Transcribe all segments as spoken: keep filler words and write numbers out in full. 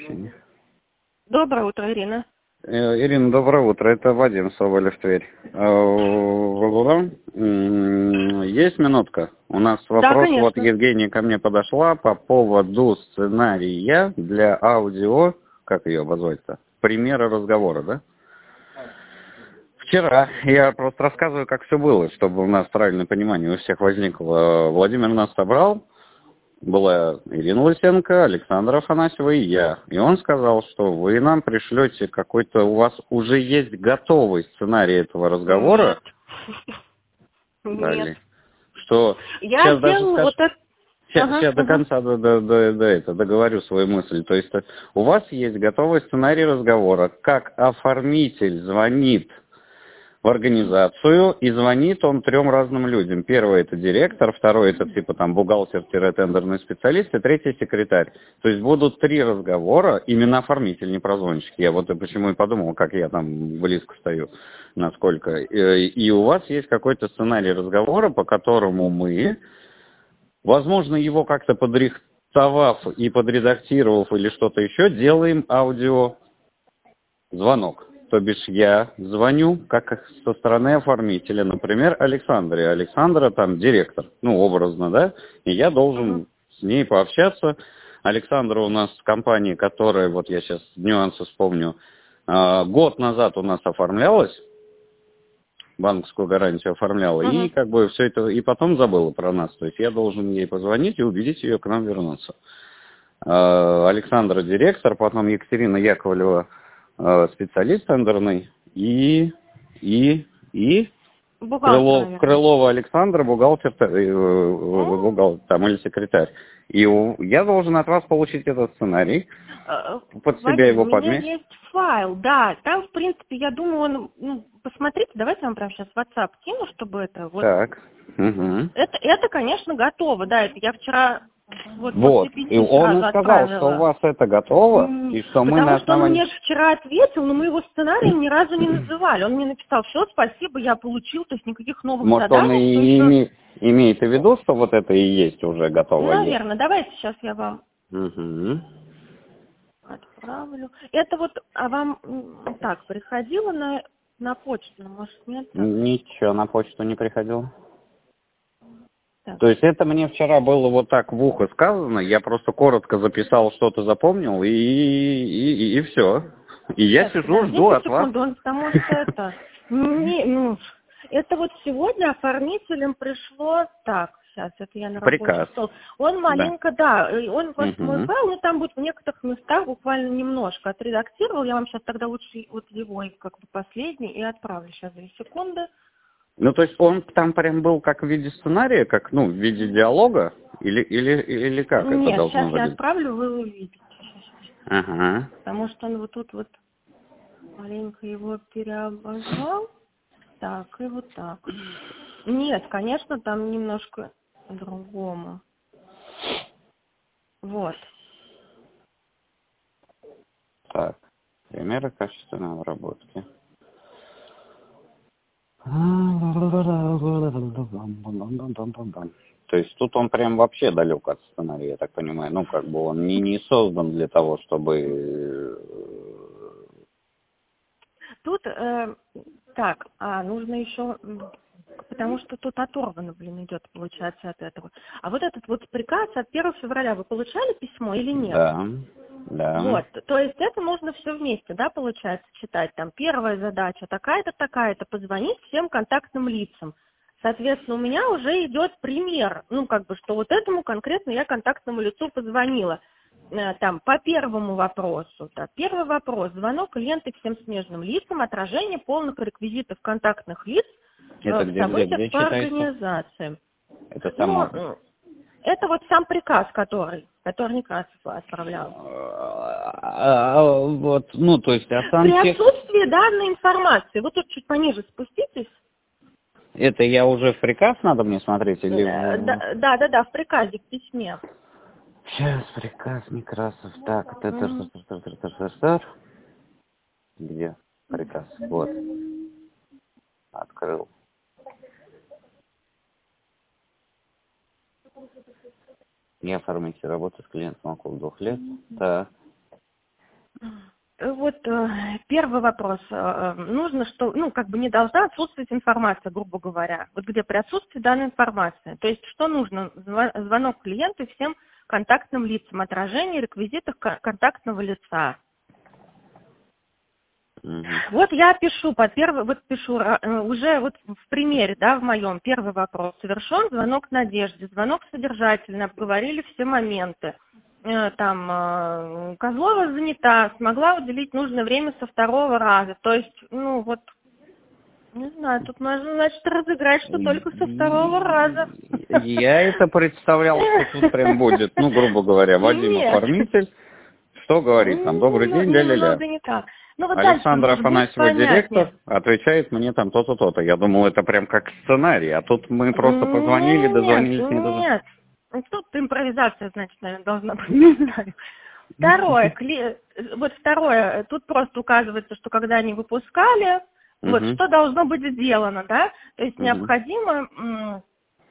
сообщение. Доброе утро, Ирина. Э, Ирина, доброе утро. Это Вадим Соболев, Тверь. Э, Есть минутка? У нас Да, вопрос, вот конечно. Евгения ко мне подошла по поводу сценария для аудио, как ее обозвать-то? Примера разговора, да? Вчера, я просто рассказываю, как все было, чтобы у нас правильное понимание у всех возникло. Владимир нас собрал, была Ирина Лысенко, Александра Афанасьева и я. И он сказал, что вы нам пришлете какой-то, у вас уже есть готовый сценарий этого разговора. Нет. Далее. Нет. Что Я сейчас даже сделала скажу, вот это. сейчас, Ага, сейчас до ага. конца до, до, до, до этого договорю свою мысль. То есть э, у вас есть готовый сценарий разговора, как оформитель звонит в организацию, и звонит он трем разным людям. Первый это директор, второй это типа там бухгалтер-тендерный специалист, и третий секретарь. То есть будут три разговора, именно оформитель, не прозвонщик. Я вот и почему и подумал, как я там близко стою, насколько. И, и у вас есть какой-то сценарий разговора, по которому мы, возможно, его как-то подрихтовав и подредактировав или что-то еще, делаем аудиозвонок. То бишь я звоню как со стороны оформителя, например, Александре. Александра там директор, ну, образно, да, и я должен Ага. с ней пообщаться. Александра у нас компания, которая, вот я сейчас нюансы вспомню, э, год назад у нас оформлялась, банковскую гарантию оформляла, и Ага. как бы все это, и потом забыла про нас. То есть я должен ей позвонить и убедить ее к нам вернуться. Э, Александра директор, потом Екатерина Яковлева э, специалист тендерный, и, и, и Бухгалтер, Крылов, наверное. Крылова Александра, бухгалтер, э, э, М, бухгалтер там, или секретарь. И у- я должен от вас получить этот сценарий, э, под себя Вадим, у его меня подметить. есть файл, да, там, в принципе, я думаю, он, ну, посмотрите, давайте я вам прямо сейчас в WhatsApp кину, чтобы это, вот, Так. Угу. это, это, конечно, готово, да, это я вчера, вот, после Вот. И пяти он сразу и сказал, что у отправила. вас это готово, М, и что мы на Потому что он основании... мне вчера ответил, но мы его сценарием ни разу не называли. Он мне написал, все, спасибо, я получил, то есть никаких новых Может, он заданий, что и еще... име- имеет в виду, что вот это и есть уже готовое? Наверное, давайте сейчас я вам Угу. отправлю. Это вот, а вам м, так, приходило на, на почту, может, нет? Так, Ничего на почту не приходило. так. То есть это мне вчера было вот так в ухо сказано, я просто коротко записал, что-то запомнил, и, и, и, все. И я Сейчас, сижу, жду подождите от вас. секунду, он, потому что это... Не, ну, это вот сегодня оформителям пришло... Так, сейчас, это я на рабочий Приказ. стол. Он Да. маленько, да, и он вот мой Угу. файл, ну там будет в некоторых местах буквально немножко отредактировал. Я вам сейчас тогда лучше вот его, и как бы последний, и отправлю. Сейчас, две секунды. Ну, то есть он там прям был как в виде сценария, как, ну, в виде диалога, или, или, или как это Нет, должно сейчас я выглядеть? отправлю, вы увидите. Щас, щас, щас. Ага. Потому что он вот тут вот маленько его переобозвал. Так, и вот так. Нет, конечно, там немножко по-другому. Вот. Так. Примеры качественной обработки. То есть тут он прям вообще далек от сценария, я так понимаю. Ну, как бы он не, не создан для того, чтобы... э, Тут, э, так, а, нужно еще, м, потому что тут оторвано, блин, идет, получается, от этого. А вот этот вот приказ от первого февраля, вы получали письмо или нет? Да, да. Вот, то есть это можно все вместе, да, получается, читать. Там первая задача такая-то, такая-то, позвонить всем контактным лицам. Соответственно, у меня уже идет пример, ну, как бы, что вот этому конкретно я контактному лицу позвонила. Э, Там, по первому вопросу, да, первый вопрос, звонок клиента всем смежным лицам, отражение полных реквизитов контактных лиц Это э, в где, где, событиях где по читается? организациям. Это Ну, само... м, это вот сам приказ, который, который Некрасов отправлял. А, а, Вот, ну, то есть, а При сам текст... отсутствии данной информации, вот тут чуть пониже спуститесь, Это я уже в приказ надо мне смотреть или э, в... да, да, да, да, в приказе, в письме. Сейчас приказ Некрасов. Так, тар тар Мгм. тар тар тар тар тар Где приказ? Вот, открыл. Не оформите работу с клиентом около двух лет. Так. Вот э, первый вопрос. Э, нужно, что, ну, как бы не должна отсутствовать информация, грубо говоря. Вот где при отсутствии данной информации. То есть, что нужно? Зв- Звонок клиенту и всем контактным лицам, отражение реквизитов кон- контактного лица. Мгм. Вот я пишу, по первый, вот пишу э, уже вот в примере, да, в моем первый вопрос. Совершен звонок Надежде, звонок содержательный, обговорили все моменты. Э, Там э, Козлова занята, смогла уделить нужное время со второго раза. То есть, ну вот, не знаю, тут можно, значит, разыграть, что только со второго раза. Я это представлял, что тут прям будет, ну, грубо говоря, Вадим Нет. оформитель, что говорит там, добрый Ну, день, ля-ля-ля. немного не так. Ну вот Александр дальше будет Афанасьева, понятнее. директор, отвечает мне там то-то, то-то. Я думал, это прям как сценарий, а тут мы просто позвонили, Нет, дозвонились, не дозвонились. нет. Ну, тут импровизация, значит, наверное, должна быть, не знаю. Второе, кли... вот второе, тут просто указывается, что когда они выпускали, вот Мгм. что должно быть сделано, да, то есть Мгм. необходимо, м,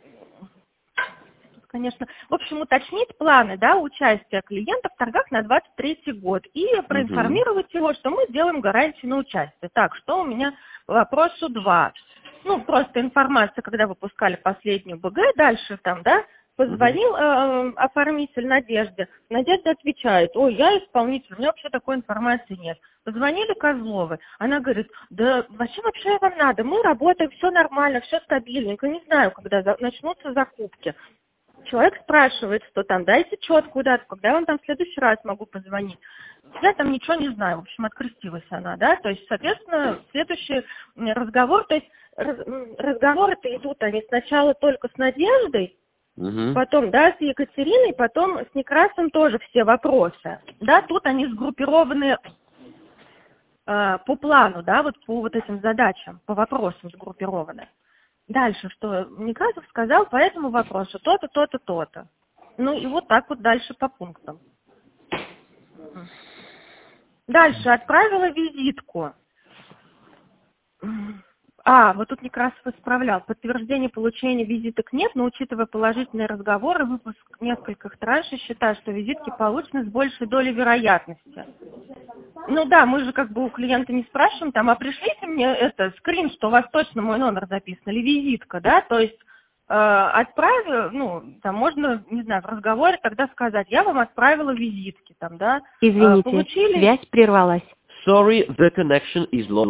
конечно, в общем, уточнить планы, да, участия клиента в торгах на двадцать третий год и проинформировать его, что мы делаем гарантию на участие. Так, что у меня по вопросу два. Ну, просто информация, когда выпускали последнюю БГ, дальше там, да, позвонил э, оформитель Надежде. Надежда отвечает: ой, я исполнитель, у меня вообще такой информации нет. Позвонили Козловой. Она говорит: да зачем вообще вам надо? Мы работаем, все нормально, все стабильненько. Не знаю, когда за- начнутся закупки. Человек спрашивает, что там, дайте четкую дату, когда я вам там в следующий раз могу позвонить. Я там ничего не знаю, в общем, открестилась она, да, то есть, соответственно, следующий разговор, то есть раз- разговоры-то идут они сначала только с Надеждой, Мгм. потом, да, с Екатериной, потом с Некрасом тоже все вопросы, да, тут они сгруппированы э, по плану, да, вот по вот этим задачам, по вопросам сгруппированы. Дальше, что Некрасов сказал по этому вопросу то-то, то-то, то-то. Ну и вот так вот дальше по пунктам. Дальше отправила визитку. А, вот тут Некрасов исправлял. Подтверждения получения визиток нет, но учитывая положительные разговоры, выпуск нескольких траншей, считаю, что визитки получены с большей долей вероятности. Ну да, мы же как бы у клиента не спрашиваем, там, а пришлите мне это, скрин, что у вас точно мой номер записан, или визитка, да, то есть э, отправила, ну, там можно, не знаю, в разговоре тогда сказать: я вам отправила визитки, там, да, э, Извините, получили... связь прервалась. Sorry, the connection is lost.